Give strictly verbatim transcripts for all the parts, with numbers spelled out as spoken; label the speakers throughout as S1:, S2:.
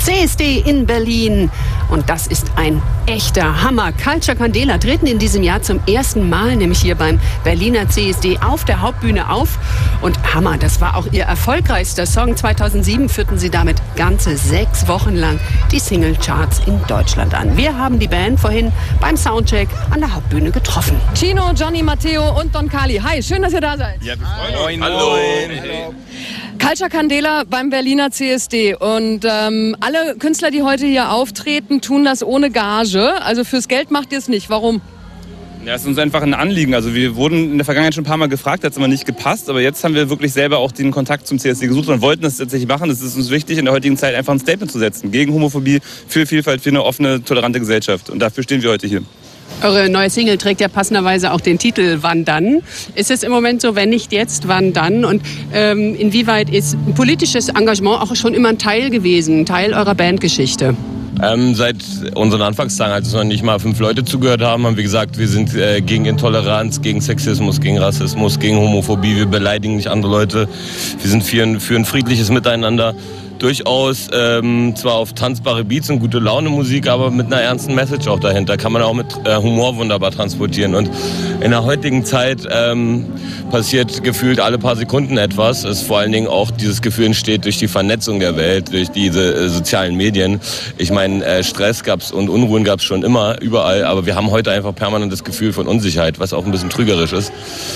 S1: C S D in Berlin. Und das ist ein echter Hammer. Culture Candela treten in diesem Jahr zum ersten Mal, nämlich hier beim Berliner C S D, auf der Hauptbühne auf. Und Hammer, das war auch ihr erfolgreichster Song. zweitausendsieben führten sie damit ganze sechs Wochen lang die Singlecharts in Deutschland an. Wir haben die Band vorhin beim Soundcheck an der Hauptbühne getroffen.
S2: Chino, Johnny, Matteo und Don Carli. Hi, schön, dass ihr da seid.
S3: Ja, wir freuen uns.
S4: Hallo.
S3: Hallo.
S2: Culture Candela beim Berliner C S D. Und ähm, alle Künstler, die heute hier auftreten, tun das ohne Gage. Also fürs Geld macht ihr es nicht. Warum?
S3: Ja, es ist uns einfach ein Anliegen. Also wir wurden in der Vergangenheit schon ein paar Mal gefragt, hat es aber nicht gepasst. Aber jetzt haben wir wirklich selber auch den Kontakt zum C S D gesucht und wollten das tatsächlich machen. Es ist uns wichtig, in der heutigen Zeit einfach ein Statement zu setzen. Gegen Homophobie, für Vielfalt, für eine offene, tolerante Gesellschaft. Und dafür stehen wir heute hier.
S1: Eure neue Single trägt ja passenderweise auch den Titel Wann dann? Ist es im Moment so, wenn nicht jetzt, wann dann? Und ähm, inwieweit ist politisches Engagement auch schon immer ein Teil gewesen, ein Teil eurer Bandgeschichte?
S4: Ähm, seit unseren Anfangstagen, als noch nicht mal fünf Leute zugehört haben, haben wir gesagt, wir sind äh, gegen Intoleranz, gegen Sexismus, gegen Rassismus, gegen Homophobie. Wir beleidigen nicht andere Leute. Wir sind für ein, für ein friedliches Miteinander. Durchaus ähm, zwar auf tanzbare Beats und gute Laune Musik, aber mit einer ernsten Message auch dahinter. Kann man auch mit äh, Humor wunderbar transportieren. Und in der heutigen Zeit ähm, passiert gefühlt alle paar Sekunden etwas. Es vor allen Dingen auch dieses Gefühl entsteht durch die Vernetzung der Welt, durch diese äh, sozialen Medien. Ich meine, äh, Stress gab's und Unruhen gab's schon immer, überall. Aber wir haben heute einfach permanent das Gefühl von Unsicherheit, was auch ein bisschen trügerisch ist.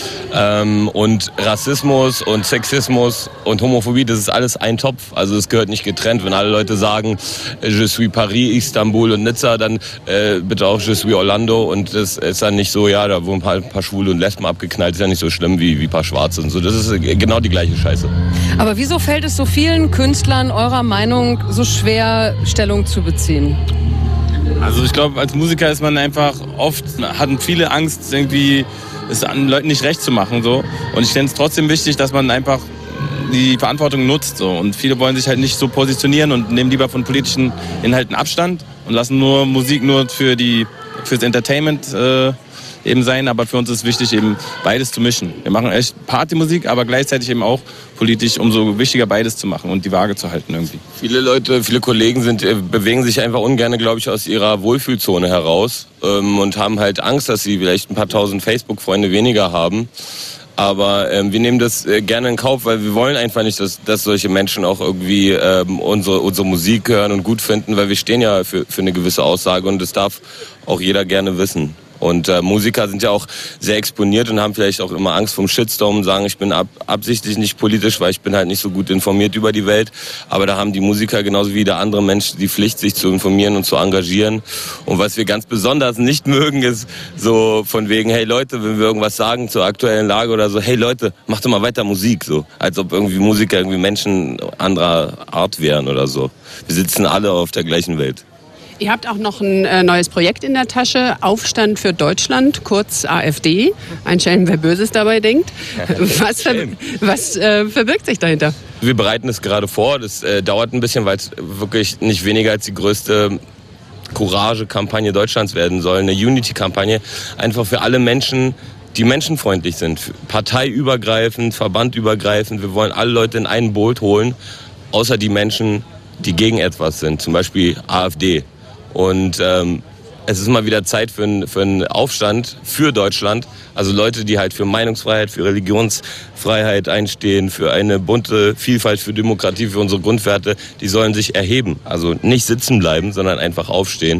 S4: Ähm, und Rassismus und Sexismus und Homophobie, das ist alles ein Topf. Also es gehört nicht getrennt. Wenn alle Leute sagen, je suis Paris, Istanbul und Nizza, dann äh, bitte auch je suis Orlando. Und das ist dann nicht so, ja, da wurden ein paar, ein paar Schwule und Lesben abgeknallt. Das ist ja nicht so schlimm wie, wie ein paar Schwarze und so. Das ist genau die gleiche Scheiße.
S2: Aber wieso fällt es so vielen Künstlern eurer Meinung so schwer, Stellung zu beziehen?
S3: Also ich glaube, als Musiker ist man einfach oft, hatten viele Angst, irgendwie es an Leuten nicht recht zu machen. So. Und ich finde es trotzdem wichtig, dass man einfach die Verantwortung nutzt. So. Und viele wollen sich halt nicht so positionieren und nehmen lieber von politischen Inhalten Abstand und lassen nur Musik nur für die, fürs Entertainment äh, eben sein. Aber für uns ist wichtig, eben beides zu mischen. Wir machen echt Partymusik, aber gleichzeitig eben auch politisch, umso wichtiger beides zu machen und die Waage zu halten irgendwie.
S4: Viele Leute, viele Kollegen sind, bewegen sich einfach ungern, glaube ich, aus ihrer Wohlfühlzone heraus ähm, und haben halt Angst, dass sie vielleicht ein paar tausend Facebook-Freunde weniger haben. Aber ähm, wir nehmen das äh, gerne in Kauf, weil wir wollen einfach nicht, dass, dass solche Menschen auch irgendwie ähm, unsere, unsere Musik hören und gut finden, weil wir stehen ja für, für eine gewisse Aussage und das darf auch jeder gerne wissen. Und äh, Musiker sind ja auch sehr exponiert und haben vielleicht auch immer Angst vom Shitstorm und sagen, ich bin ab, absichtlich nicht politisch, weil ich bin halt nicht so gut informiert über die Welt. Aber da haben die Musiker genauso wie der andere Mensch die Pflicht, sich zu informieren und zu engagieren. Und was wir ganz besonders nicht mögen, ist so von wegen, hey Leute, wenn wir irgendwas sagen zur aktuellen Lage oder so, hey Leute, macht doch mal weiter Musik. So, als ob irgendwie Musiker irgendwie Menschen anderer Art wären oder so. Wir sitzen alle auf der gleichen Welt.
S1: Ihr habt auch noch ein äh, neues Projekt in der Tasche, Aufstand für Deutschland, kurz A f D. Ein Schelm, wer Böses dabei denkt. Was, ver was äh, verbirgt sich dahinter?
S4: Wir bereiten es gerade vor. Das äh, dauert ein bisschen, weil es wirklich nicht weniger als die größte Courage-Kampagne Deutschlands werden soll. Eine Unity-Kampagne, einfach für alle Menschen, die menschenfreundlich sind. Parteiübergreifend, verbandübergreifend. Wir wollen alle Leute in ein Boot holen, außer die Menschen, die gegen etwas sind, zum Beispiel A f D. Und ähm, es ist mal wieder Zeit für, ein, für einen Aufstand für Deutschland. Also Leute, die halt für Meinungsfreiheit, für Religionsfreiheit einstehen, für eine bunte Vielfalt, für Demokratie, für unsere Grundwerte, die sollen sich erheben. Also nicht sitzen bleiben, sondern einfach aufstehen.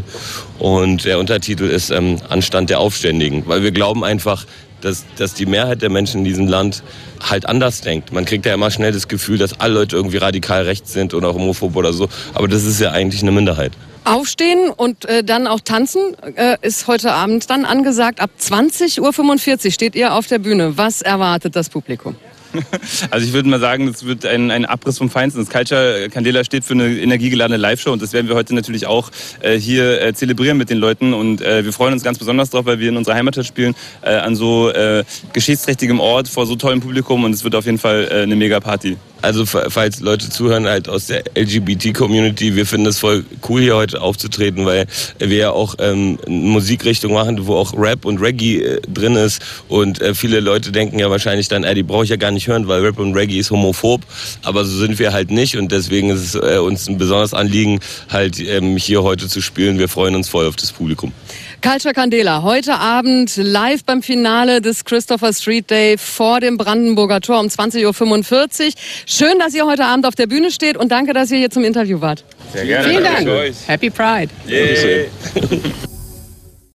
S4: Und der Untertitel ist ähm, Anstand der Aufständigen. Weil wir glauben einfach, dass, dass die Mehrheit der Menschen in diesem Land halt anders denkt. Man kriegt ja immer schnell das Gefühl, dass alle Leute irgendwie radikal rechts sind oder homophob oder so. Aber das ist ja eigentlich eine Minderheit.
S2: Aufstehen und äh, dann auch tanzen äh, ist heute Abend dann angesagt. Ab zwanzig Uhr fünfundvierzig steht ihr auf der Bühne. Was erwartet das Publikum?
S3: Also ich würde mal sagen, das wird ein, ein Abriss vom Feinsten. Das Culture Candela steht für eine energiegeladene Live-Show und das werden wir heute natürlich auch äh, hier äh, zelebrieren mit den Leuten. Und äh, wir freuen uns ganz besonders drauf, weil wir in unserer Heimatstadt spielen, äh, an so äh, geschichtsträchtigem Ort vor so tollem Publikum und es wird auf jeden Fall äh, eine Mega-Party.
S4: also falls Leute zuhören halt aus der L G B T-Community, wir finden es voll cool, hier heute aufzutreten, weil wir ja auch ähm, eine Musikrichtung machen, wo auch Rap und Reggae äh, drin ist und äh, viele Leute denken ja wahrscheinlich dann, äh, die brauche ich ja gar nicht hören, weil Rap und Reggae ist homophob, aber so sind wir halt nicht und deswegen ist es äh, uns ein besonderes Anliegen, halt ähm, hier heute zu spielen. Wir freuen uns voll auf das Publikum.
S2: Culture Candela, heute Abend live beim Finale des Christopher Street Day vor dem Brandenburger Tor um zwanzig Uhr fünfundvierzig. Schön, dass ihr heute Abend auf der Bühne steht und danke, dass ihr hier zum Interview wart.
S3: Sehr gerne.
S1: Vielen Dank. Happy Pride.
S3: Yeah.